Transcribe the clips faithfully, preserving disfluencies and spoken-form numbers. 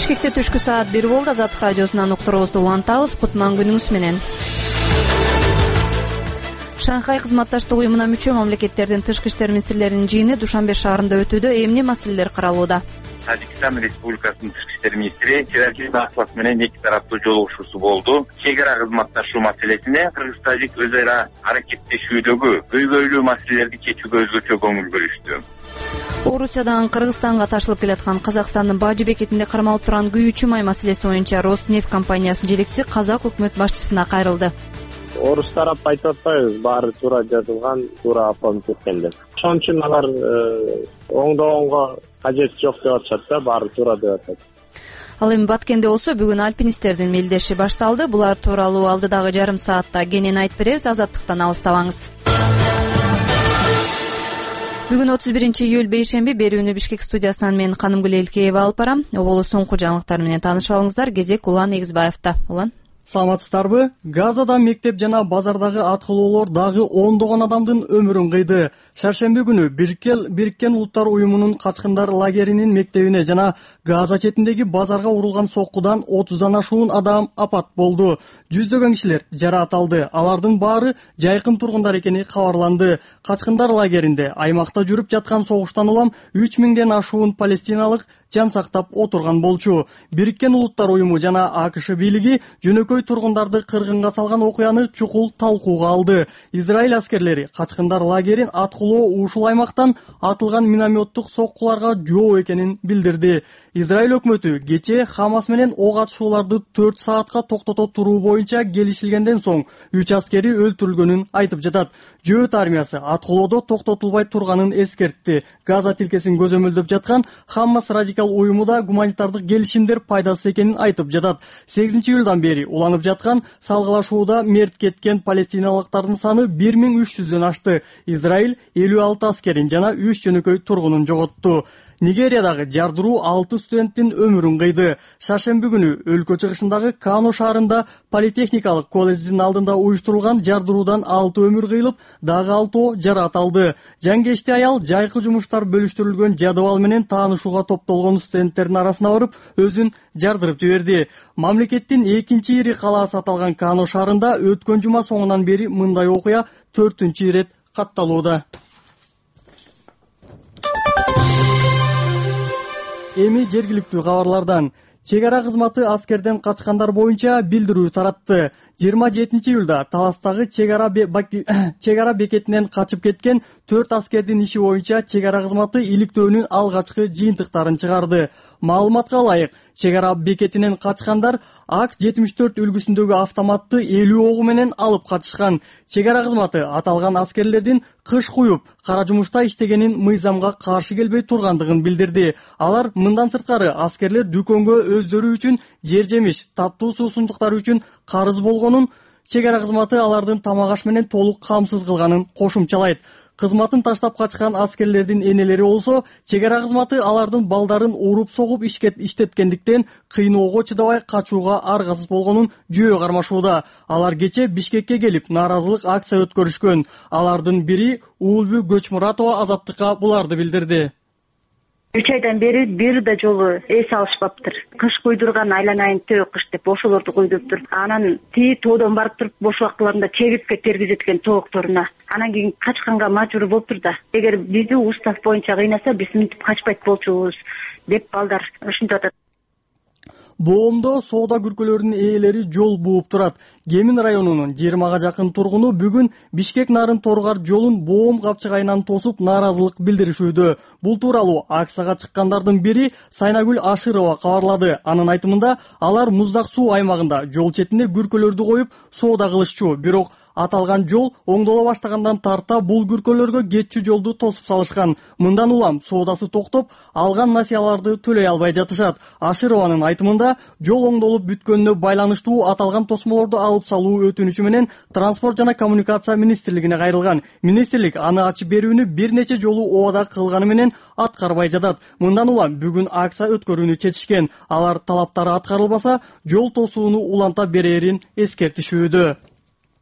Бишкекте түшкү саат бир болду. Азаттык радиосунан уктуруубузду улантабыз. Кутман күнүңүз менен. Шанхай кызматташтык уюмуна мүчө мамлекеттердин тышкы иштер министрлеринин жыйыны Душанбе шаарында өтүүдө. Эмне маселелер каралууда? Тажикстан Республикасынын тышкы иштер министри Чеверкин Акбас менен эки тараптуу жолугушуусу болду. Чек ара кызматташуу маселесине Кыргыз-Тажик өз ара аракеттешүүдөгү көйгөйлүү маселелерди чечүүгө өзгөчө көңүл бөлүштү. Орусиядан Кыргызстанга ташылып келаткан Казакстандын Бажы бекетинде кармалып турган күйүүчү май маселеси боюнча Роснефть компаниясынын жетекчиси Казак өкмөт башчысына кайрылды. Орус тарап айтып атпайбыз, баары туура жазылган, туура алынып кеткен деп. Ошон үчүн алар оңдогонго кажети жок деп атышат да, баары туура деп атат. Ал эми Баткенде болсо бүгүн альпинисттердин мелдеши башталды. Булар тууралуу алдыдагы жарым саатта кенен айтып беребиз. Азаттыктан алыстабаңыз. Бүгүн отуз биринчи июль бейшемби. Берүүнү Бишкек студиясынан мен Канымгүл Элкеева алып барам. Оболу соңку жаңылыктар менен таанышып алыңыздар. Кезек Улан Эгизбаевда. Улан. Саламатсыздарбы? Газада мектеп жана базардагы аткылоолор дагы ондогон адамдын өмүрүн кыйды. Шаршемби күнү Бириккен Улуттар уюмунун качкындар лагеринин мектебине жана Газа четиндеги базарга урулган соккудан отуздан ашуун адам апат болду. Жүздөгөн кишилер жараат алды. Алардын баары жайкын тургундар экени кабарланды. Качкындар лагеринде аймакта жүрүп жаткан согуштан улам үч миңден ашуун палестиналык жан сактап отурган болчу. Бириккен Улуттар уюму жана АКШ бийлиги жөнөкөй тургундарды кыргынга салган окуяны чукул талкууга алды. Израиль аскерлери качкындар лагерин аткылоо ушул аймактан атылган минометтук соккуларга жооп экенин билдирди. Израиль өкмөтү кечээ Хамас менен ок атышууларды төрт саатка токтото туруу боюнча келишилгенден соң үч аскери өлтүрүлгөнүн айтып жатат. Жөөт армиясы аткылоодо токтотулбай турганын эскертти. Газа тилкесин көзөмөлдөп жаткан Хамас радикал уюму да гуманитардык келишимдер пайдасыз экенин айтып жатат. сегизинчи июлдан бери уланып жаткан салгылашууда мерт кеткен палестиналыктардын саны бир миң үч жүздөн ашты. Израиль элүү алты аскерин жана үч жөнөкөй тургунун жоготту. Нигериядагы жардыруу алты студенттин өмүрүн кыйды. Шаршемби күнү өлкө чыгышындагы Кано шаарында политехникалык колледждин алдында уюштурулган жардыруудан алты өмүр кыйылып, дагы алтоо жараат алды. Жангечти аял жайкы жумуштар бөлүштүрүлгөн жадыбал менен таанышууга топтолгон студенттердин арасына барып, өзүн жардырып жиберди. Мамлекеттин экинчи ири калаасы аталган Кано шаарында өткөн жума соңунан бери мындай окуя төртүнчү ирет катталууда. Эми жергиликтүү кабарлардан. Чек ара кызматы аскерден качкандар боюнча билдирүү таратты. жыйырма жетинчи июлда Таластагы чек ара бекетинен качып кеткен төрт аскердин иши боюнча чек ара кызматы иликтөөнүн алгачкы жыйынтыктарын чыгарды. Маалыматка ылайык, чек ара бекетинен качкандар ак жетимиш төрт үлгүсүндөгү автоматты элүү огу менен алып качышкан. Чек ара кызматы аталган аскерлердин кыш куюп, кара жумушта иштегенин мыйзамга каршы келбей тургандыгын билдирди. Алар мындан сырткары аскерлер дүкөнгө өздөрү үчүн жер жемиш, таттуу суусундуктар үчүн карыз болгонун, чек ара кызматы алардын тамак аш менен толук камсыз кылганын кошумчалайт. Кызматын таштап качкан аскерлердин энелери болсо, чек ара кызматы алардын балдарын уруп согуп иштеткендиктен кыйноого чыдабай качууга аргасыз болгонун жөө кармашууда. Алар кечээ Бишкекке келип нааразылык акция өткөрүшкөн. Алардын бири Уулбү Көчмуратова Азаттыкка буларды билдирди. үч айдан бери бир да жолу эс алышпаптыр. Кыш куйдурган айланайын төө кыш деп ошолорду куйдуптур. Анан тии тоодон барып туруп бош убактыларында чегиртке тергизет экен тоокторуна. Анан кийин качканга мажбур болуптур да. Эгер бизди устав боюнча кыйнаса, биз мынтип качпайт болчубуз деп балдар ушинтип атат. Боомдо соода күркөлөрүнүн ээлери жол бууп турат. Кемин районунун жыйырмага жакын тургуну бүгүн Бишкек Нарын Торгар жолун боом капчыгайынан тосуп нааразылык билдиришүүдө. Бул тууралуу акцияга чыккандардын бири Сайнагүл Ашырова кабарлады. Анын айтымында алар муздак суу аймагында жол четине күркөлөрдү коюп соода кылышчу. Бирок аталган жол оңдоло баштагандан тарта бул күркөлөргө кетчү жолду тосуп салышкан. Мындан улам соодасы токтоп, алган насыяларды төлөй албай жатышат. Ашырованын айтымында жол оңдолуп бүткөнүнө байланыштуу аталган тосмолорду алып салуу өтүнүчү менен Транспорт жана коммуникация министрлигине кайрылган. Министрлик аны ачып берүүнү бир нече жолу убада кылганы менен аткарбай жатат. Мындан улам бүгүн акция өткөрүүнү чечишкен. Алар талаптары аткарылбаса, жол тосууну уланта берерин эскертишүүдө.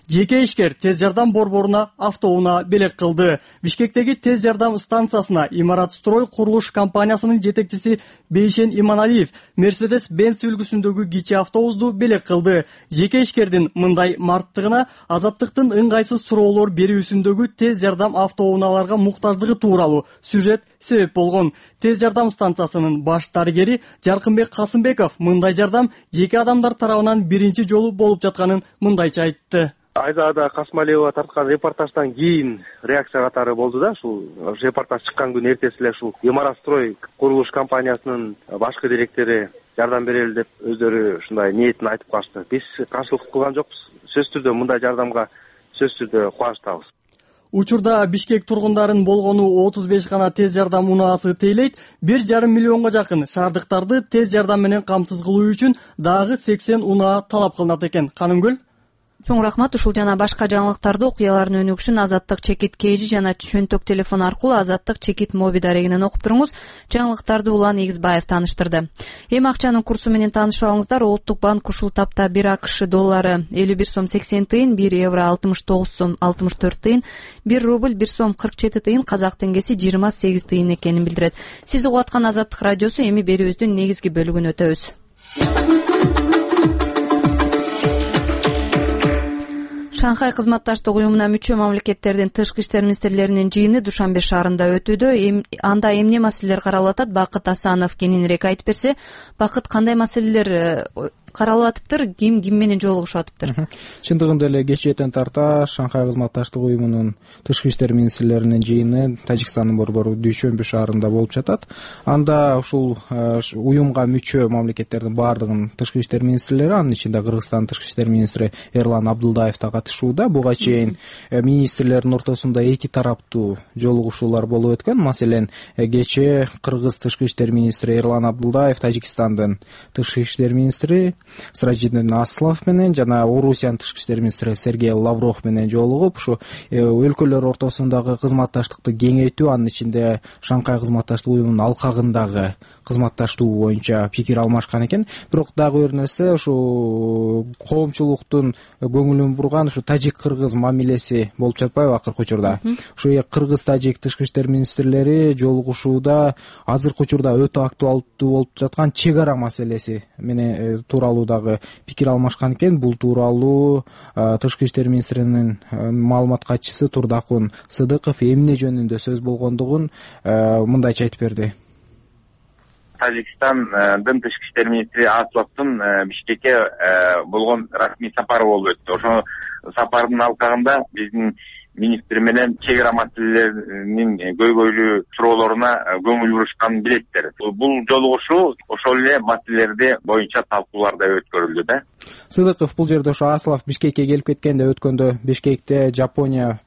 жеке ишкер тез жардам борборуна автоунаа белек кылды. Бишкектеги тез жардам станциясына Имарат строй курулуш компаниясынын жетекчиси Бейшен Иманалиев Мерседес-Бенц үлгүсүндөгү кичи автобусту белек кылды. Жеке ишкердин мындай марттыгына азаттыктын ыңгайсыз суроолор берүүсүндөгү тез жардам автоунааларга муктаждыгы тууралуу сюжет себеп болгон. Тез жардам станциясынын баш дарыгери Жаркынбек Касымбеков мындай жардам жеке адамдар тарабынан биринчи жолу болуп жатканын мындайча айтты. Айзада Касмалиева тарткан репортаждан кийин реакция катары болду да, ушул репортаж чыккан күн эртеси эле ушул Имарат строй курулуш компаниясынын башкы директори жардам берели деп өздөрү ушундай ниетин айтып калышты. Биз каршылык кылган жокпуз. Сөзсүз түрдө мындай жардамга сөзсүз түрдө кубанычтабыз. Учурда Бишкек тургундарын болгону отуз беш гана тез жардам унаасы тейлейт. бир жарым миллионго жакын шаардыктарды тез жардам менен камсыз кылуу үчүн дагы сексен унаа талап кылынат экен. Канымгүл. Чоң рахмат. Ушул жана башка жаңылыктарды, окуялардын өнүгүшүн Азаттык чекит кейжи жана чөнтөк телефон аркылуу Азаттык чекит моби дарегинен окуп туруңуз. Жаңылыктарды Улан Игизбаев тааныштырды. Эми акчанын курсу менен таанышып алыңыздар. Улуттук банк ушул тапта бир АКШ доллары элүү бир сом сексен тыйын, бир евро алтымыш тогуз сом алтымыш төрт тыйын, бир рубль бир сом кырк жети тыйын, казак теңгеси жыйырма сегиз тыйын экенин билдирет. Сиз угуп аткан Азаттык радиосу. Эми берүүбүздүн негизги бөлүгүн өтөбүз. Шанхай кызматташтык уюмуна мүчө мамлекеттердин тышкы иштер министрлеринин жыйыны Душанбе шаарында өтүүдө. Эм, анда эмне маселелер каралып атат? Бакыт Асанов кененирээк айтып берсе. Бакыт, кандай маселелер каралып атыптыр? Ким ким менен жолугушуп атыптыр? Чындыгында эле кечээден тарта Шанхай кызматташтык уюмунун тышкы иштер министрлеринин жыйыны Тажикстандын борбору Дүйшөмбү шаарында болуп жатат. Анда ушул уюмга мүчө мамлекеттердин баардыгынын тышкы иштер министрлери, анын ичинде Кыргызстандын тышкы иштер министри Эрлан Абдулдаев да катышууда. Буга чейин министрлердин ортосунда эки тараптуу жолугушуулар болуп өткөн. Маселен, кечээ Кыргыз тышкы иштер министри Эрлан Абдулдаев Тажикстандын тышкы иштер министри Сиражиддин Аслов менен жана Орусиянын тышкы иштер министри Сергей Лавров менен жолугуп, ушу өлкөлөр ортосундагы кызматташтыкты кеңейтүү, анын ичинде Шанхай кызматташтык уюмунун алкагындагы кызматташтуу боюнча пикир алмашкан экен. Бирок дагы бир нерсе, ушу коомчулуктун көңүлүн бурган ушу тажик-кыргыз мамилеси болуп жатпайбы акыркы учурда? Ушу кыргыз-тажик тышкы иштер министрлери жолугушууда азыркы учурда өтө актуалдуу болуп жаткан чек ара маселеси менен тууралуу дагы пикир алмашкан экен. Бул тууралуу тышкы иштер министринин маалымат катчысы Турдакун Сыдыков эмне жөнүндө сөз болгондугун мындайча айтып берди. Тажикстандын тышкы иштер министри Асловдун Бишкекке болгон расмий сапары болуп өттү. Ошо сапардын алкагында биздин министр менен чек ара маселелеринин көйгөйлүү суроолоруна көңүл бурушканын билеттер. Бул жолугушуу ошол эле маселелерди боюнча талкууларда өткөрүлдү да. Сыдыков бул жерде ошо Аслов Бишкекке келип кеткенде өткөндө Бишкекте Жапония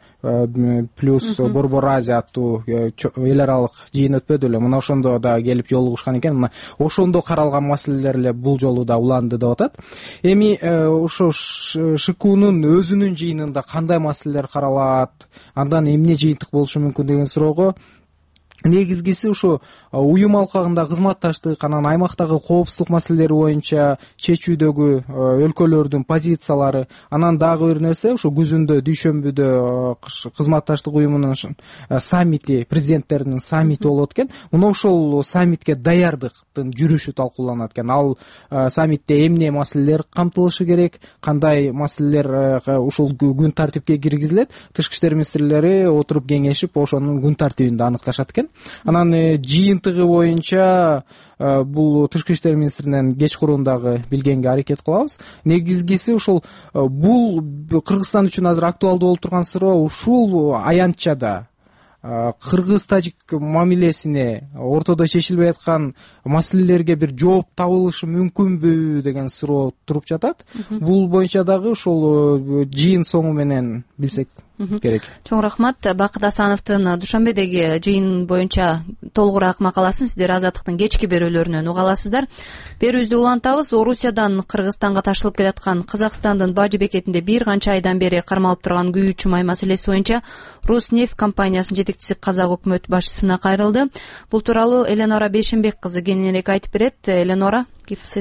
плюс Борбор Азия аттуу эл аралык жыйын өтпөдү эле. Мына ошондо да келип жолугушкан экен. Мына ошондо каралган маселелер эле бул жолу да уланды деп атат. Эми ошо ШКУнун өзүнүн жыйынында кандай маселелер каралат, андан эмне жыйынтык болушу мүмкүн деген суроого негизгиси ушу уюм алкагында кызматташтык, анан аймактагы коопсуздук маселелери боюнча чечүүдөгү өлкөлөрдүн позициялары, анан дагы бир нерсе ушу күзүндө Дүйшөмбүдө кызматташтык уюмунун саммити, президенттеринин саммити болот экен. Мына ошол саммитке даярдыктын жүрүшү талкууланат экен. Ал саммитте эмне маселелер камтылышы керек, кандай маселелер ушул күн тартипке киргизилет, тышкы иштер министрлери отуруп кеңешип ошонун күн тартибинде аныкташат экен. Анан жыйынтыгы боюнча бул тышкы иштер министринен кечкурун дагы билгенге аракет кылабыз. Негизгиси ушул бул Кыргызстан үчүн азыр актуалдуу болуп турган суроо ушул аянтчада кыргыз-тажик мамилесине ортодо чечилбей аткан маселелерге бир жооп табылышы мүмкүнбү деген суроо туруп жатат. Бул боюнча дагы ушул жыйын соңу менен билсек керек. Чоң рахмат. Бакыт Асановдун Душанбедеги жыйын боюнча толугураак макаласын сиздер Азаттыктын кечки берүүлөрүнөн уга аласыздар. Берүүбүздү улантабыз. Орусиядан Кыргызстанга ташылып келаткан Казакстандын Бажы бекетинде бир канча айдан бери кармалып турган күйүүчү май маселеси боюнча Роснефть компаниясынын жетекчиси казак өкмөт башчысына кайрылды. Бул тууралуу Эленора Бейшенбек кызы кененирээк айтып берет. Эленора, кеп сизде.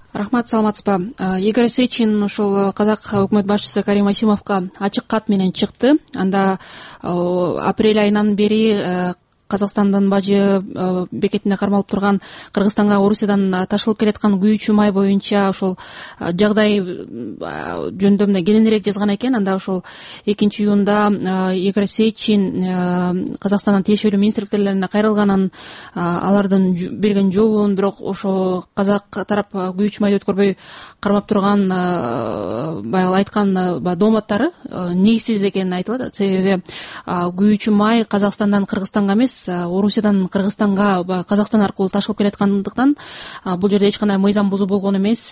Рахмат, саламатсызбы. Игорь Сечин ушул казак өкмөт башчысы Карим Асимовго ачык кат менен чыкты. Анда апрель айынан бери Казакстандын бажы бекетине кармалып турган Кыргызстанга Орусиядан ташылып келаткан күйүүчү май боюнча ошол жагдай жөнүндө мындай кененирээк жазган экен. Анда ошол экинчи июнда Игорь Сечин Казакстандын тиешелүү министрликтерине кайрылганын, алардын берген жообун, бирок ошо казак тарап күйүүчү майды өткөрбөй кармап турган баягы айткан дооматтары негизсиз экенин айтылат. Себеби күйүүчү май Казакстандан Кыргызстанга эмес, Орусиядан Кыргызстанга, Казакстан аркылуу ташылып келаткандыктан бул жерде эч кандай мыйзам бузуу болгон эмес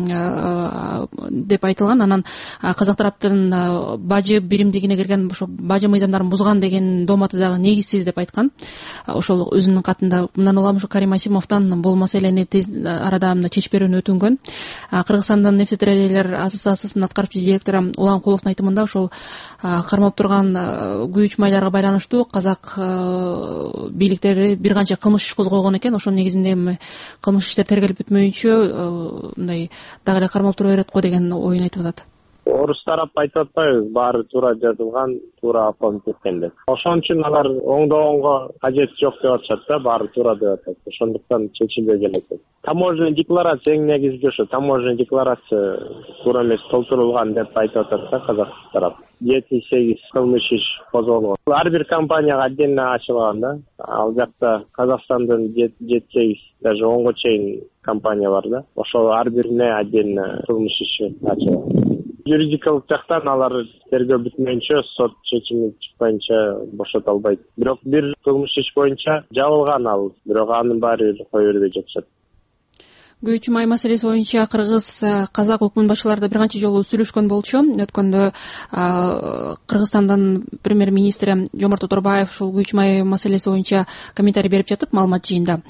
деп айтылган. Анан казак тараптын бажы биримдигине кирген ошо бажы мыйзамдарын бузган деген дооматы дагы негизсиз деп айткан. Ошол өзүнүн катында мындан улам ушу Карим Асимовдон бул маселени тез арада мына чечип берүүнү өтүнгөн. Кыргызстандын нефтетрейдерлер ассоциациясынын аткаруучу директору Улан Куловдун айтымында ошол кармап турган күйүүчү майларга байланыштуу казак бийликтери бир канча кылмыш иш козгогон экен. Ошонун негизинде кылмыш иштер тергелип бүтмөйүнчө мындай дагы эле кармалып тура берет го деген оюн айтып атат. Орус тарап айтып атпайбы, баары туура жазылган, туура алынып кеткен деп. Ошон үчүн алар оңдогонго кажети жок деп атышат да, баары туура деп атат. Ошондуктан чечилбей келет. Таможенный декларация эң негизги ошо. Таможенный декларация туура эмес толтурулган деп айтып атат да казак тарап. жети сегиз кылмыш иш козголгон. Ар бир компанияга отдельно ачылган да. Ал жакта Казакстандын жети сегиз даже онго чейин компания бар да. Ошол ар бирине отдельно кылмыш иши ачылган. Юридикалык жактан алар тергөө бүтмөйүнчө, сот чечими чыкпайынча бошото албайт. Бирок бир кылмыш иш боюнча жабылган ал, бирок анын баары кое бербей жатышат. Күйүүчү май маселеси боюнча кыргыз казак өкмөт башчылары бир канча жолу сүйлөшкөн болчу. Өткөндө Кыргызстандын премьер-министри Жомарт Оторбаев ушул күйүүчү май маселеси боюнча комментарий берип жатып, маалымат жыйында.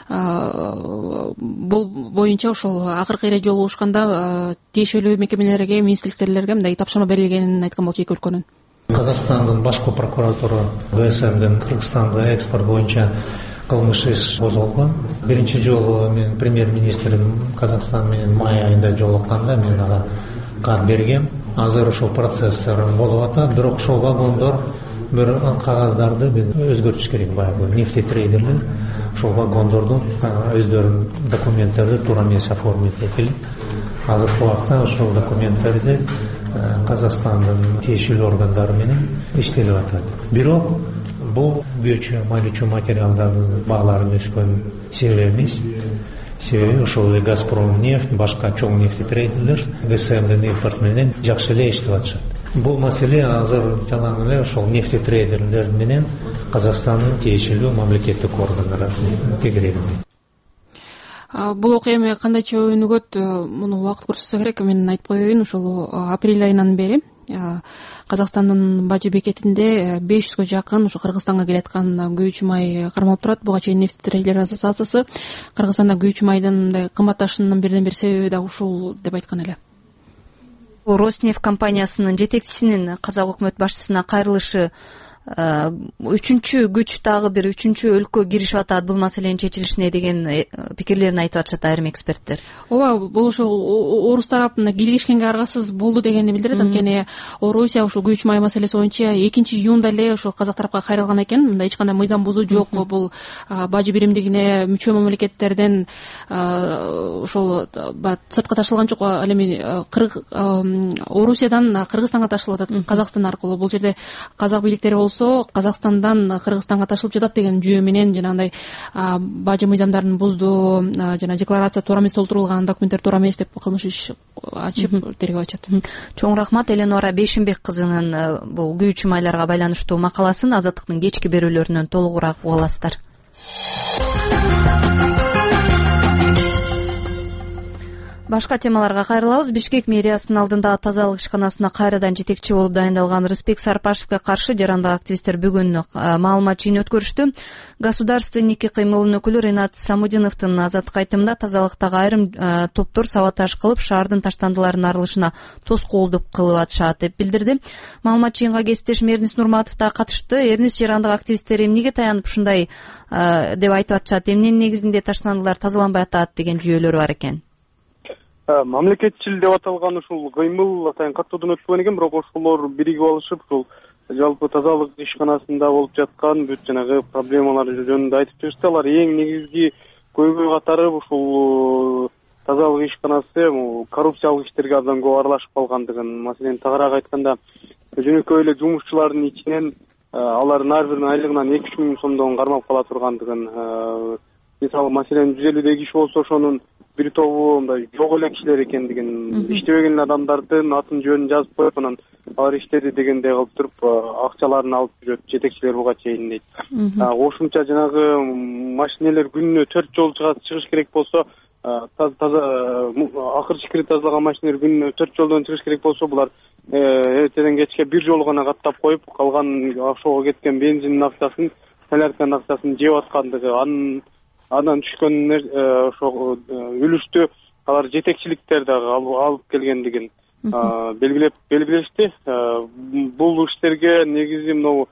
Бул боюнча ошол акыркы эле жолугушканда тиешелүү мекемелерге, министрликтерлерге мындай тапшырма берилгенин айткан болчу эки өлкөнүн. Казакстандын башкы прокуратура ВСМдин Кыргызстанга экспорт боюнча кылмыш иш козголгон. Биринчи жолу мен премьер-министрим Казакстан менен май айында жолукканда мен ага кат бергем. Азыр ошол процесстер болуп атат, бирок ошол вагондор бир кагаздарды мен өзгөртүш керек. Баягы нефтетрейдерлер ошол вагондордун өздөрүнүн документтерди туура эмес оформить этилип, азыркы убакта ошол документтерди Казакстандын тиешелүү органдары менен иштелип атат. Бирок бул күйүүчү майлычуу материалдардын баалары өскөн себеп эмес. Себеби ошол Газпром нефть, башка чоң нефтетрейдерлер ГСМдин импорт менен жакшы эле иштеп атышат. Бул маселе азыр жалаң эле ошол нефтетрейдерлер менен Казакстандын тиешелүү мамлекеттик органдар арасында тегерегинде. Бул окуя эми кандайча өнүгөт, муну убакыт көрсөтсө керек. Мен айтып коеюн, ошол апрель айынан бери Казакстандын бажы бекетинде беш жүзгө жакын ушу Кыргызстанга келаткан күйүүчү май кармалып турат. Буга чейин нефтетрейдерлер ассоциациясы Кыргызстанда күйүүчү майдын мындай кымбатташынын бирден бир себеби дагы ушул деп айткан эле. Роснефть компаниясынын жетекчисинин казак өкмөт башчысына кайрылышы үчүнчү күч, дагы бир үчүнчү өлкө киришип атат бул маселенин чечилишине деген пикирлерин айтып атышат айрым эксперттер. Ооба, бул ошо орус тарапына кийлигишкенге аргасыз болду дегенди билдирет. Анткени Орусия ошо күйүүчү май маселеси боюнча экинчи июнда эле ошо казак тарапка кайрылган экен. Мында эч кандай мыйзам бузуу жок. Бул бажы биримдигине мүчө мамлекеттерден ошол сыртка ташылган жок. Ал эми Орусиядан Кыргызстанга ташылып атат Казакстан аркылуу. Бул жерде казак бийликтери Казакстандан Кыргызстанга ташылып жатат деген жүйө менен жанагындай бажы мыйзамдарын бузду, жана декларация туура эмес толтурулган, документтер туура эмес деп кылмыш иш ачып тергөө ачат. Чоң рахмат. Эленора Бейшенбек кызынын бул күйүүчү майларга байланыштуу макаласын Азаттыктын кечки берүүлөрүнөн толугураак уга аласыздар. Башка темаларга кайрылабыз. Бишкек мэриясынын алдындагы тазалык ишканасына кайрадан жетекчи болуп дайындалган Рыспек Сарпашевге каршы жарандык активисттер бүгүн маалымат жыйын өткөрүштү. Государственники кыймылынын өкүлү Ренат Самудиновдун азаттык айтымында тазалыктагы айрым топтор саботаж кылып, шаардын таштандыларынын арылышына тоскоолдук кылып атышат деп билдирди. Маалымат жыйынга кесиптешим Эрнис Нурматов да катышты. Эрнис, жарандык активисттер эмнеге таянып ушундай деп айтып атышат? Эмненин негизинде таштандылар тазаланбай атат деген жүйөлөр бар экен? мамлекетчил деп аталган ушул кыймыл атайын каттоодон өтпөгөн экен, бирок ошолор биригип алышып ушул жалпы тазалык ишканасында болуп жаткан бүт жанагы проблемалар жөнүндө айтып чыгышты. Алар эң негизги көйгөй катары ушул тазалык ишканасы коррупциялык иштерге абдан көп аралашып калгандыгын, маселен тагыраак айтканда жөнөкөй эле жумушчулардын ичинен алардын ар биринин айлыгынан эки үч миң сомдон кармап кала тургандыгын, мисалы маселен жүз элүүдөй киши болсо ошонун бир тобу мындай жок эле кишилер экендигин, иштебеген адамдардын атын жөнүн жазып коюп анан алар иштеди дегендей кылып туруп акчаларын алып жүрөт жетекчилер буга чейин дейт. Кошумча жанагы машинелер күнүнө төрт жолу чыгыш керек болсо, таза акырчы кирип тазалаган машинелер күнүнө төрт жолдон чыгыш керек болсо, булар эртеден кечке бир жолу гана каттап коюп, калган ошого кеткен бензиндин акчасын, солярканын акчасын жеп аткандыгы, анын андан түшкөн ошо үлүштү алар жетекчиликтер дагы алып келгендигин белгилеп белгилешти. Бул иштерге негизи мынау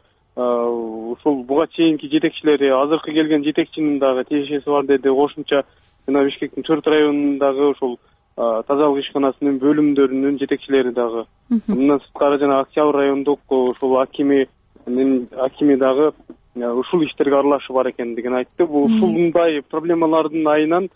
ушул буга чейинки жетекчилери, азыркы келген жетекчинин дагы тиешеси бар деди. Кошумча жана Бишкектин төрт районундагы ушул тазалык ишканасынын бөлүмдөрүнүн жетекчилери дагы, мындан сырткары жана Октябрь райондук ушул акими акими дагы ушул иштерге аралашы бар экендигин айтты. Бул ушундай проблемалардын айынан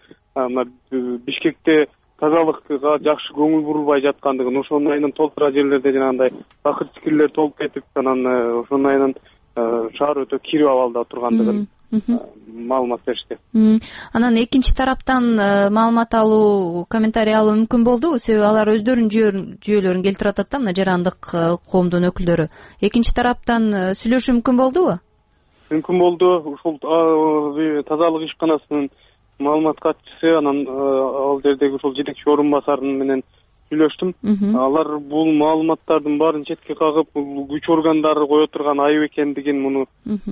Бишкекте тазалыкка жакшы көңүл бурулбай жаткандыгын, ошонун айынан толтура жерлерде жанагындай акырчы кирлер толуп кетип, анан ошонун айынан шаар өтө кирип абалда тургандыгын маалымат беришти. Анан экинчи тараптан маалымат алуу, комментарий алуу мүмкүн болдубу? Себеби алар өздөрүнүн жүйөлөрүн келтирип атат да, мына жарандык коомдун өкүлдөрү. Экинчи тараптан сүйлөшүү мүмкүн болдубу? Мүмкүн болду. Ушул тазалык ишканасынын маалымат катчысы, анан ал жердеги ушул жетекчи орун басары менен сүйлөштүм. Алар бул маалыматтардын баарын четке кагып, күч органдары кое турган айып экендигин, муну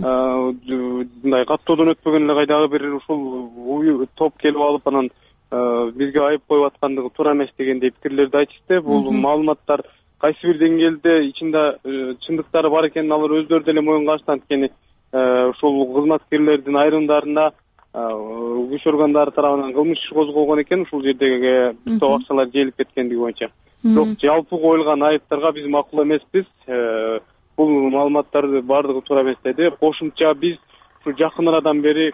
мындай каттоодон өтпөгөн эле кайдагы бир ушул топ келип алып, анан бизге айып коюп аткандыгы туура эмес дегендей пикирлерди айтышты. Бул маалыматтар кайсы бир деңгээлде ичинде чындыктары бар экенин алар өздөрү деле моюнга ачты. Анткени ушул кызматкерлердин айрымдарына күч органдары тарабынан кылмыш иши козголгон экен, ушул жердеги топ акчалар жээлип кеткендиги боюнча. Бирок жалпы коюлган айыптарга биз макул эмеспиз. Бул маалыматтарды баардыгы туура эмес деди. Кошумча биз ушу жакын арадан бери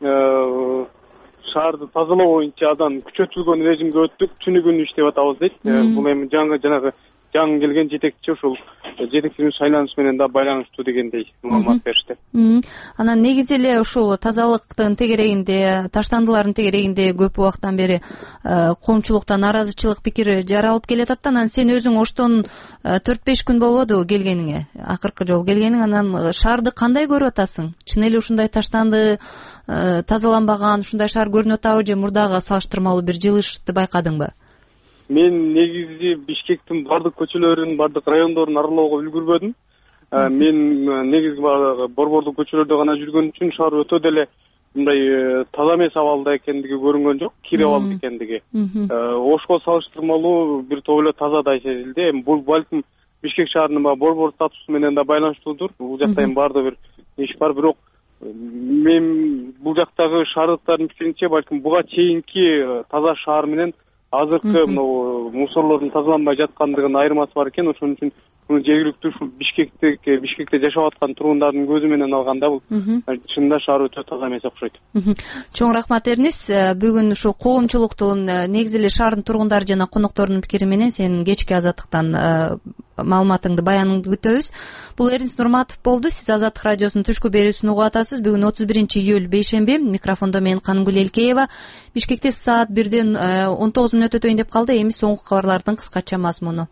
шаарды тазалоо боюнча абдан күчөтүлгөн режимге өттүк, түнү күнү иштеп атабыз дейт. Бул эми жаңы жанагы жаңы келген жетекчи ушул жетекчинин шайланышы менен да байланыштуу дегендей маалымат беришти. Анан негизи эле ушул тазалыктын тегерегинде, таштандылардын тегерегинде көп убакыттан бери коомчулуктан наразычылык пикир жаралып келатат да. Анан сен өзүң оштон төрт беш күн болбодубу келгениңе, акыркы жолу келгениң? Анан шаарды кандай көрүп атасың? Чын эле ушундай таштанды тазаланбаган, ушундай шаар көрүнүп атабы, же мурдагы салыштырмалуу бир жылышты байкадыңбы? Мен негизи Бишкектин бардык көчөлөрүн, бардык райондорун аралоого үлгүрбөдүм. Мен негизги борбордук көчөлөрдө гана жүргөн үчүн шаар өтө деле мындай таза эмес абалда экендиги көрүнгөн жок, кире абалда экендиги. Ошко салыштырмалуу бир топ эле тазадай сезилди. Бул балким Бишкек шаарынын борбор статусу менен да байланыштуудур. Бул жакта эми баардык бир иш бар, бирок мен бул жактагы шаардыктардын пикиринче балким буга чейинки таза шаар менен азыркы мына мусорлордун тазаланбай жаткандыгынын айырмасы бар экен. Ошон үчүн муну жергиликтүү ушул Бишкекте Бишкекте жашап аткан тургундардын көзү менен алганда бул чынында шаар өтө таза эмес окшойт. Чоң рахмат Эрнис. Бүгүн ушу коомчулуктун, негизи эле шаардын тургундары жана конокторунун пикири менен сенин кечки Азаттыктан маалыматыңды, баяныңды күтөбүз. Бул Эрнис Нурматов болду. Сиз Азаттык радиосунун түшкү берүүсүн угуп атасыз. Бүгүн отуз биринчи июль бейшемби. Микрофондо мен Канымгүл Элкеева. Бишкекте саат бирден он тогуз мүнөт өтөйүн деп калды. Эми соңку кабарлардын кыскача мазмуну.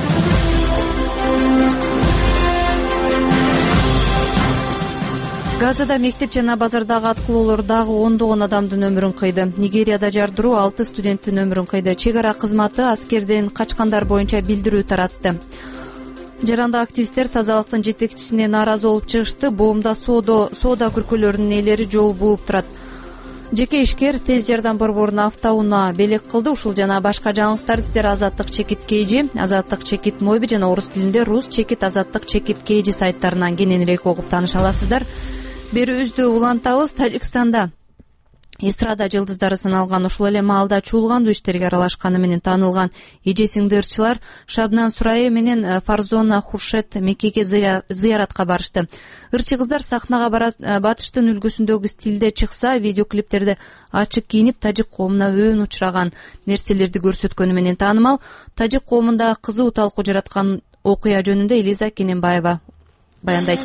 Газада мектеп жана базардагы аткылоолор дагы ондогон адамдын өмүрүн кыйды. Нигерияда жардыруу алты студенттин өмүрүн кыйды. Чек ара кызматы аскерден качкандар боюнча билдирүү таратты. Жарандык активисттер тазалыктын жетекчисине нааразы болуп чыгышты. Боомда соода соода күркөлөрүнүн ээлери жол бууп турат. Жеке ишкер тез жардам борборунун автоунаа белек кылды. Ушул жана башка жаңылыктарды сиздер Азаттык чекит кейжи, Азаттык чекит моби жана орус тилинде рус чекит азаттык чекит кейжи сайттарынан кененирээк угуп тааныша аласыздар. Берүүбүздү улантабыз. Тажикстанда эстрада жылдыздары сыналган ушул эле маалда чуулгандуу иштерге аралашканы менен таанылган эже сиңди ырчылар Шабнан Сурайы менен Фарзона Хуршет Меккеге зыяратка барышты. Ырчы кыздар сахнага батыштын үлгүсүндөгү стилде чыкса, видеоклиптерде ачык кийинип тажик коомуна өөн учураган нерселерди көрсөткөнү менен таанымал. Тажик коомунда кызуу талкуу жараткан окуя жөнүндө Элиза Кененбаева баяндайт.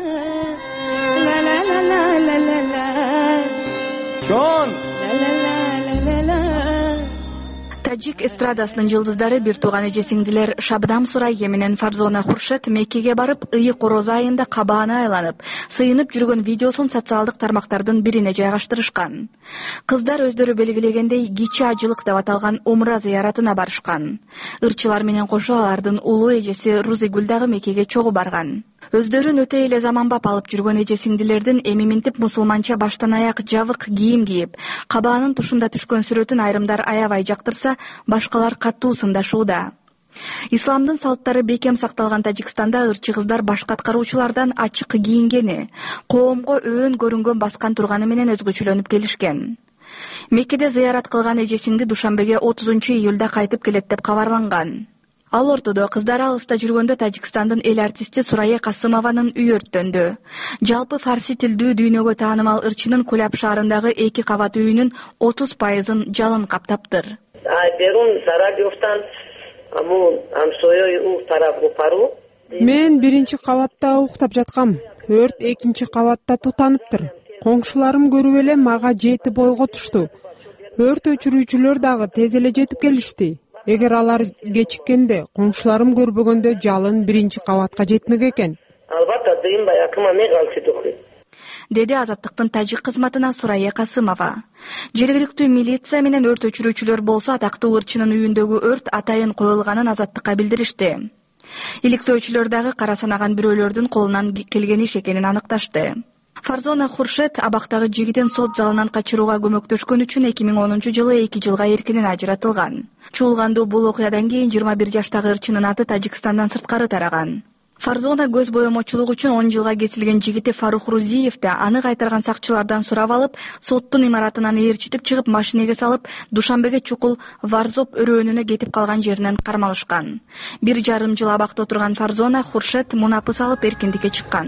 Тажик эстрадасынын жылдыздары бир тууган эже сиңдилер Шабнам Сурайе менен Фарзона Хуршет Меккеге барып, ыйык ороозу айында кабааны айланып, сыйынып жүргөн видеосун социалдык тармактардын бирине жайгаштырышкан. Кыздар өздөрү белгилегендей кичи ажылык деп аталган умра зыяратына барышкан. Ырчылар менен кошо алардын улуу эжеси Рузигүл дагы Меккеге чогуу барган. Өздөрүн өтө эле заманбап алып жүргөн эже сиңдилердин эми минтип мусулманча баштан аяк жабык кийим кийип, кабаанын тушунда түшкөн сүрөтүн айрымдар аябай жактырса, башкалар катуу сындашууда. Исламдын салттары бекем сакталган Тажикстанда ырчы кыздар башка аткаруучулардан ачык кийингени, коомго өөн көрүнгөн баскан турганы менен өзгөчөлөнүп келишкен. Меккеде зыярат кылган эже сиңди Душанбеге отузунчу июлда кайтып келет деп кабарланган. Ал ортодо кыздар алыста жүргөндө Тажикстандын эл артисти Сурайе Касымованын үйү өрттөндү. Жалпы фарси тилдүү дүйнөгө таанымал ырчынын Кулап шаарындагы эки кабат үйүнүн отуз пайызын жалын каптаптыр. Мен биринчи кабатта уктап жаткам. Өрт экинчи кабатта тутаныптыр. Коңшуларым көрүп эле мага жети бойго тушту. Өрт өчүрүүчүлөр дагы тез эле жетип келишти. Эгер алар кечиккенде, коңшуларым көрбөгөндө жалын биринчи кабатка жетмек экен. Деди Азаттыктын тажик кызматына Сурайе Касымова. Жергиликтүү милиция менен өрт өчүрүүчүлөр болсо атактуу ырчынын үйүндөгү өрт атайын коюлганын Азаттыкка билдиришти. Иликтөөчүлөр дагы кара санаган бирөөлөрдүн колунан келген иш экенин аныкташты. Фарзона Хуршет абактагы жигитин сот залынан качырууга көмөктөшкөн үчүн эки миң онунчу жылы эки жылга эркинен ажыратылган. Чуулгандуу бул окуядан кийин жыйырма бир жаштагы ырчынын аты Тажикстандан сырткары тараган. Фарзона көз боемочулук үчүн он жылга кесилген жигити Фарух Рузиев да аны кайтарган сакчылардан сурап алып, соттун имаратынан ээрчитип чыгып машинеге салып, Душанбеге чукул Варзоп өрөөнүнө кетип калган жеринен кармалышкан. Бир жарым жыл абакта отурган Фарзона Хуршет мунапыс алып эркиндикке чыккан.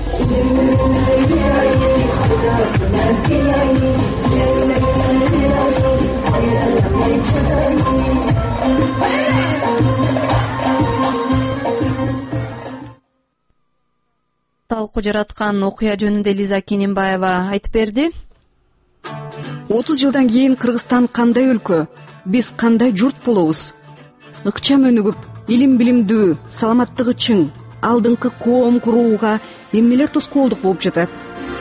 Талкуу жараткан окуя жөнүндө Элиза Кененбаева айтып берди. отуз жылдан кийин Кыргызстан кандай өлкө, биз кандай журт болобуз? Ыкчам өнүгүп, илим билимдүү, саламаттыгы чың, алдыңкы коом курууга эмнелер тоскоолдук болуп жатат?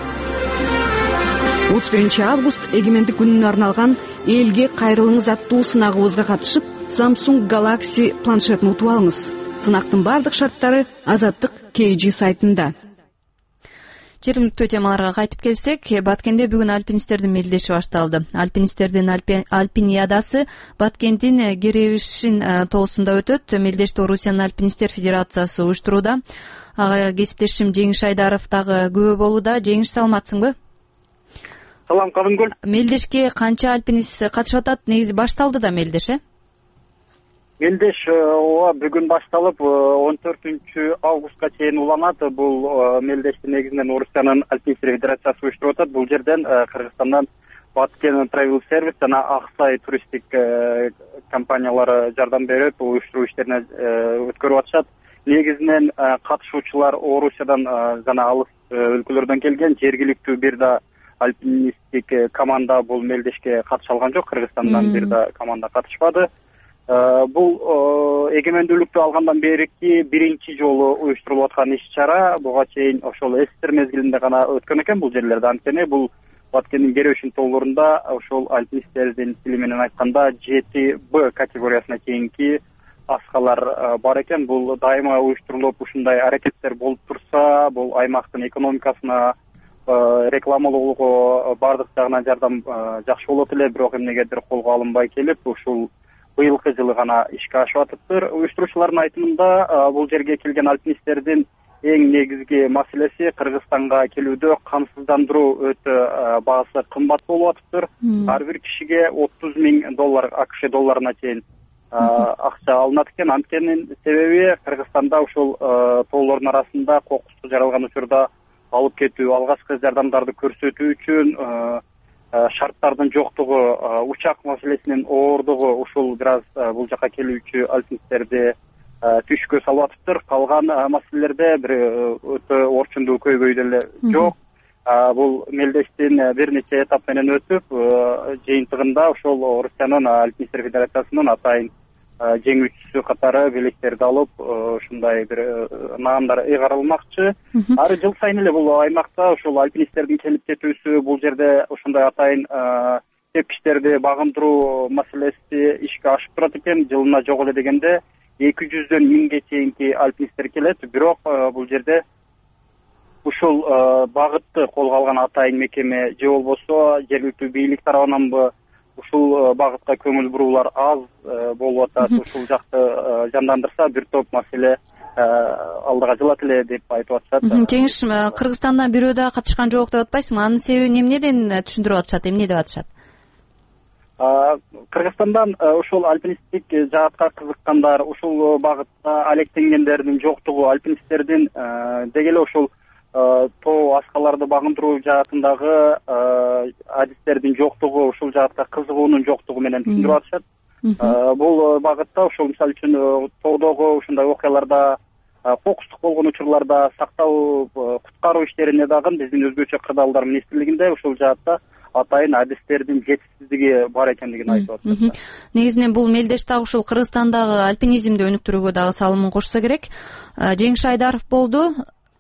отуз биринчи август эгемендик күнүнө арналган элге кайрылыңыз аттуу сынагыбызга катышып, Samsung Galaxy планшетін утуп алыңыз. Сынактын бардык шарттары Азаттык кей жи сайтында. Жергиликтүү темаларга кайтып келсек, Баткенде бүгүн альпинисттердин мелдеши башталды. Альпинисттердин альпиниадасы Баткендин Керевишин тоосунда өтөт. Мелдешти Орусиянын альпинисттер федерациясы уюштурууда. Ага кесиптешим Жеңиш Айдаров дагы күбө болууда. Жеңиш, саламатсыңбы? Салам, Кабынгүл. Мелдешке канча альпинист катышып атат? Негизи башталды да мелдеш, э? Мелдеш ооба бүгүн башталып, он төртүнчү августка чейин уланат. Бул мелдешти негизинен Орусиянын альпинисттер федерациясы уюштуруп атат. Бул жерден Кыргызстандан Баткен Travel Service жана Аксай туристтик компаниялары жардам берип, уюштуруу иштерине өткөрүп атышат. Негизинен катышуучулар Орусиядан жана алыс өлкөлөрдөн келген. Жергиликтүү бир да альпинисттик команда бул мелдешке катыша алган жок. Кыргызстандан бир да команда катышпады. Бул эгемендүүлүктү алгандан берки биринчи жолу уюштурулуп аткан иш-чара. Буга чейин ошол эстер мезгилинде гана өткөн экен бул жерлерде. Анткени бул Баткендин Керевишин тоолорунда ошол альпинисттердин тили менен айтканда жети Б категориясына чейинки аскалар бар экен. Бул дайыма уюштурулуп ушундай аракеттер болуп турса, бул аймактын экономикасына рекламалоого бардык жагынан жардам жакшы болот эле. Бирок эмнегедир колго алынбай келип, ушул быйылкы жылы гана ишке ашып атыптыр. Уюштуруучулардын айтымында бул жерге келген альпинисттердин эң негизги маселеси Кыргызстанга келүүдө камсыздандыруу өтө баасы кымбат болуп атыптыр. Ар бир кишиге отуз миң доллар АКШ долларына чейин акча алынат экен. Анткенин себеби Кыргызстанда ушул тоолордун арасында кокустук жаралган учурда алып кетүү, алгачкы жардамдарды көрсөтүү үчүн шарттардын жоктугу, учак маселесинин ооругу ушул бир аз бул жака келүүчү альпинисттерди түшкө салып атыптыр. Калган маселелерде бир өтө орчундуу көйгөй деле жок. Бул мелдештин бир нече этап менен өтүп, жыйынтыгында ошол Орусиянын альпинисттер федерациясынын атайын жеңүүчүсү катары белектерди алып, ушундай бир наамдар ыйгарылмакчы. Ары жыл сайын эле бул аймакта ушул альпинисттердин келип кетүүсү, бул жерде ушундай атайын тепкичтерди багындыруу маселеси ишке ашып турат экен. Жылына жок эле дегенде эки жүздөн миңге чейинки альпинисттер келет. Бирок бул жерде ушул багытты колго алган атайын мекеме же болбосо жергиликтүү бийлик тарабынанбы ушул багытка көңүл буруулар аз болуп атат. Ушул жакты жандандырса бир топ маселе алдыга жылат эле деп айтып атышат. Жеңиш, Кыргызстандан бирөө да катышкан жок деп атпайсыңбы? Анын себебин эмнеден түшүндүрүп атышат, эмне деп атышат? Кыргызстандан ушул альпинисттик жаатка кызыккандар, ушул багытта алектенгендердин жоктугу, альпинисттердин деги эле ушул тоо аскаларды багындыруу жаатындагы адистердин жоктугу, ушул жаатка кызыгуунун жоктугу менен түшүндүрүп атышат. Бул багытта ушул мисалы үчүн тоодогу ушундай окуяларда, кокустук болгон учурларда сактау, куткаруу иштерине дагы биздин өзгөчө кырдаалдар министрлигинде ушул жаатта атайын адистердин жетишсиздиги бар экендигин айтып атышат. Негизинен бул мелдеш дагы ушул Кыргызстандагы альпинизмди өнүктүрүүгө дагы салымын кошсо керек. Жеңиш Айдаров болду.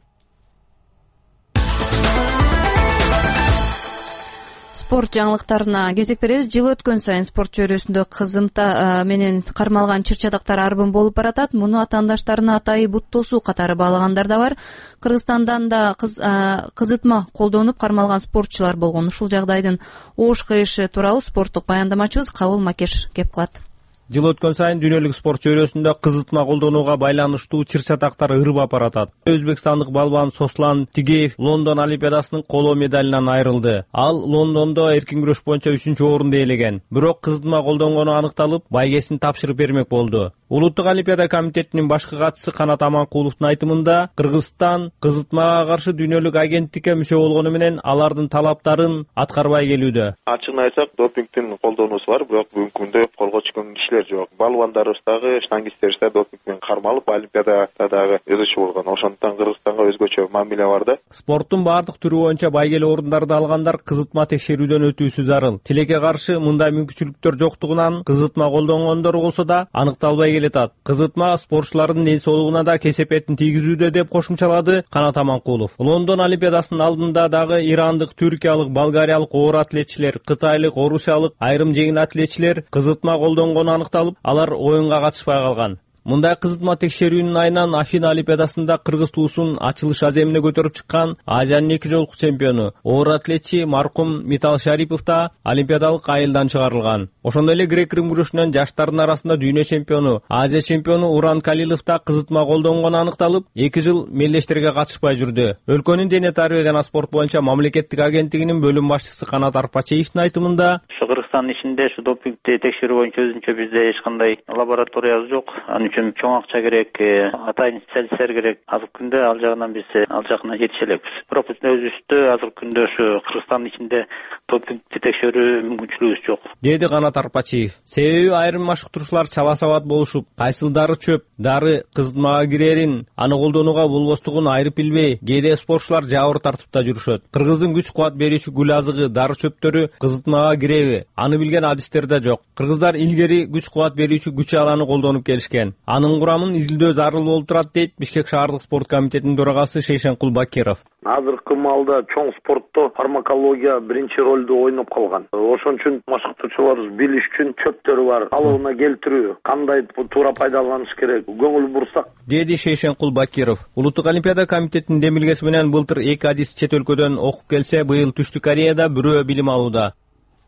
Спорт жаңылыктарына кезек беребиз. Жыл өткөн сайын спорт чөйрөсүндө кызымта менен кармалган чыр-чадактар арбын болуп баратат. Муну атаандаштарына атайы буттоосу катары баалагандар да бар. Кыргызстандан да кызытма колдонуп кармалган спортчулар болгон. Ушул жагдайдын оош кыйышы тууралуу спорттук баяндамачыбыз Кабыл Макеш кеп кылат. Жыл өткөн сайын дүйнөлүк спорт чөйрөсүндө кызытма колдонууга байланыштуу чыр-чатактар ырбап баратат. Өзбекстандык балбан Сослан Тигеев Лондон Олимпиадасынын коло медалынан айрылды. Ал Лондондо эркин күрөш боюнча үчүнчү орунду ээлеген. Бирок кызытма колдонгону аныкталып, байгесин тапшырып бермек болду. Улуттук Олимпиада комитетинин башкы катчысы Канат Аманкуловдун айтымында, Кыргызстан кызытмага каршы дүйнөлүк агенттикке мүчө болгону менен алардын талаптарын аткарбай келүүдө. Ачыгын айтсак, допингдин колдонуусу бар, бирок бүгүнкү күндө колго чыккан кишилер жок. Балбандарыбыз дагы, штангисттерибиз да допингден кармалып, Олимпиадада дагы ызычы болгон. Ошондуктан Кыргызстанга өзгөчө мамиле бар да. Спорттун баардык түрү боюнча байгеле орундарды алгандар кызытма текшерүүдөн өтүүсү зарыл. Тилекке каршы мындай мүмкүнчүлүктөр жоктугунан кызытма колдонгондор болсо да аныкталбай келатат. Кызытма спортчулардын ден соолугуна да кесепетин тийгизүүдө деп кошумчалады Канат Аманкулов. Лондон Олимпиадасынын алдында дагы ирандык, түркиялык, болгариялык оор атлетчилер, кытайлык, орусиялык айрым жеңил атлетчилер кызытма колдонгону аныкталып, алар оюнга катышпай калган. Мындай кызытма текшерүүнүн айынан Афина Олимпиадасында кыргыз туусун ачылыш аземине көтөрүп чыккан Азиянын эки жолку чемпиону, оор атлетчи маркум Митал Шарипов да олимпиадалык айылдан чыгарылган. Ошондой эле грек-рим күрөшүнөн жаштардын арасында дүйнө чемпиону, Азия чемпиону Уран Калилов да кызытма колдонгону аныкталып, эки жыл мелдештерге катышпай жүрдү. Өлкөнүн дене тарбия жана спорт боюнча мамлекеттик агенттигинин бөлүм башчысы Канат Арпачиевдин айтымында, Кыргызстандын ичинде ушу допингди текшерүү боюнча өзүнчө бизде эч кандай лабораториябыз жок. Анын үчүн чоң акча керек, атайын специалисттер керек. Азыркы күндө ал жагынан биз ал жагына жетише элекпиз. Бирок биздин өзүбүздө азыркы күндө ушу Кыргызстандын ичинде допингди текшерүү мүмкүнчүлүгүбүз жок, деди Канат Арпачиев. Себеби айрым машыктыруучулар чала сабат болушуп, кайсыл дары чөп, дары кызытмага кирерин, аны колдонууга болбостугун айырып билбей, кээде спортчулар жабыр тартып да жүрүшөт. Кыргыздын күч кубат берүүчү гүл азыгы, дары чөптөрү кызытмага киреби? Аны билген адистер да жок. Кыргыздар илгери күч кубат берүүчү күч аланы колдонуп келишкен. Анын курамын изилдөө зарыл болуп турат дейт Бишкек шаардык спорт комитетинин төрагасы Шейшенкул Бакиров. Азыркы маалда чоң спортто фармакология биринчи ролду ойноп калган. Ошон үчүн машыктыруучулар билиш үчүн чөптөрү бар, калыбына келтирүү, кандай туура пайдаланыш керек, көңүл бурсак, деди Шейшенкул Бакиров. Улуттук Олимпиада комитетинин демилгеси менен былтыр эки адис чет өлкөдөн окуп келсе, быйыл Түштүк Кореяда бирөө билим алууда.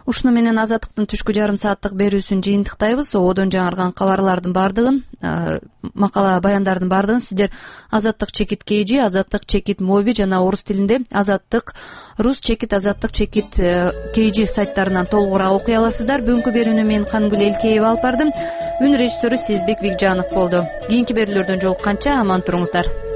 ушуну менен азаттыктын түшкү жарым сааттык берүүсүн жыйынтыктайбыз. Ободон жаңырган кабарлардын баардыгын, макала баяндардын баардыгын сиздер Азаттык чекит kg, Азаттык чекит моби жана орус тилинде Азаттык рус чекит, Азаттык чекит kg сайттарынан толугураак окуй аласыздар. Бүгүнкү берүүнү мен Кангүл Элкеева алып бардым. Үн режиссеру Сезбек Викжанов болду. Кийинки берүүлөрдөн жолукканча аман туруңуздар.